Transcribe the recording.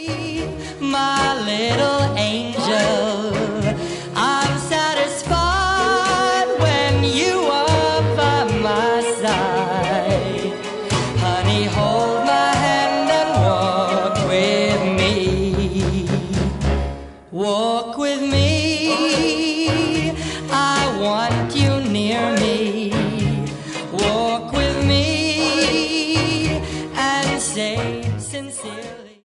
my little angel. I'm satisfied when you are by my side. Honey, hold my hand and walk with me. Walk with me. I want you near me.